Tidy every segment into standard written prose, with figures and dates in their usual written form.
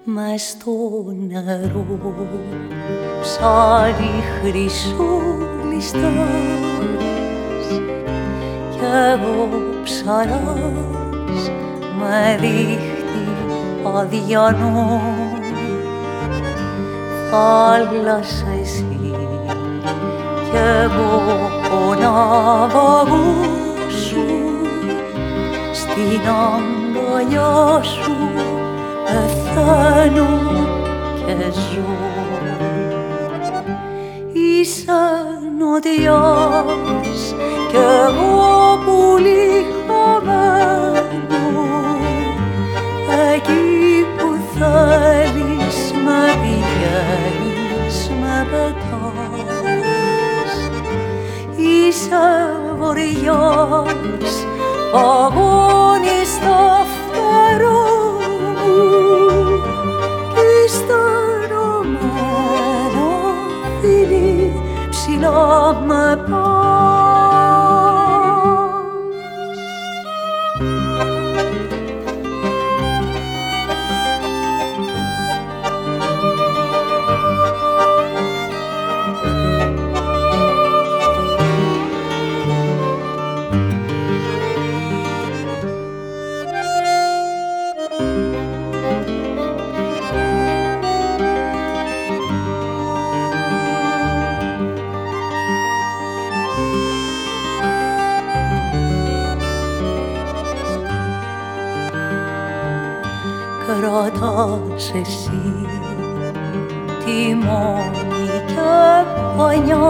μες στο νερό, ψάρι χρυσούλιστας κι εγώ ψαράς με δίχτυ αδιανό. Θάλασσα εσύ κι εγώ ο ναυαγός σου, στην αγκαλιά σου πεθαίνω και ζω. Είσαι νοτιάς κι εγώ πουλί χαμένο, εκεί που θέλεις με πηγαίνεις, με πετάς. Είσαι βοριάς, παγώνει στα φτερά μου κι στερωμένο φιλί ψηλά με πας. Κρατάς εσύ τιμόνι και πανιά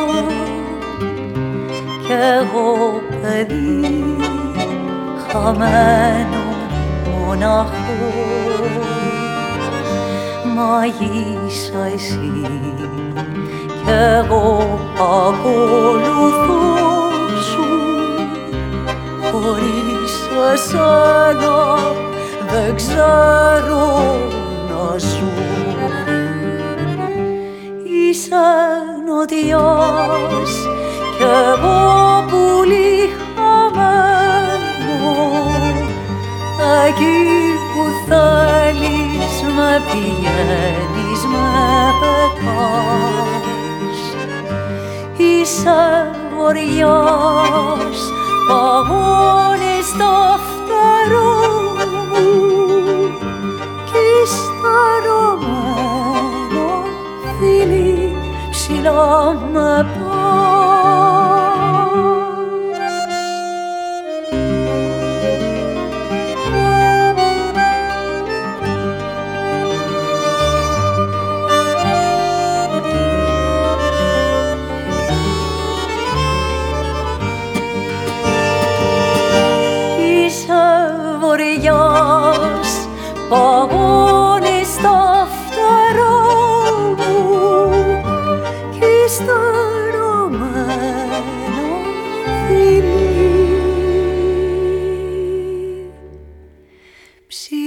κι εγώ παιδί χαμένο μοναχό. Μαγείσα εσύ κι εγώ ακολουθώ σου, χωρίς εσένα δεν ξέρω να ζω. Είσαι νοτιάς κι εγώ πουλί χαμένο, εκεί που θέλεις με πηγαίνεις, με πετάς. Είσαι βοριάς, παγώνει στα φτερά μου κι στερωμένο φιλί ψηλά με βοριάς, παγώνει στα φτερά μου κι στερωμένο φιλί ψηλά.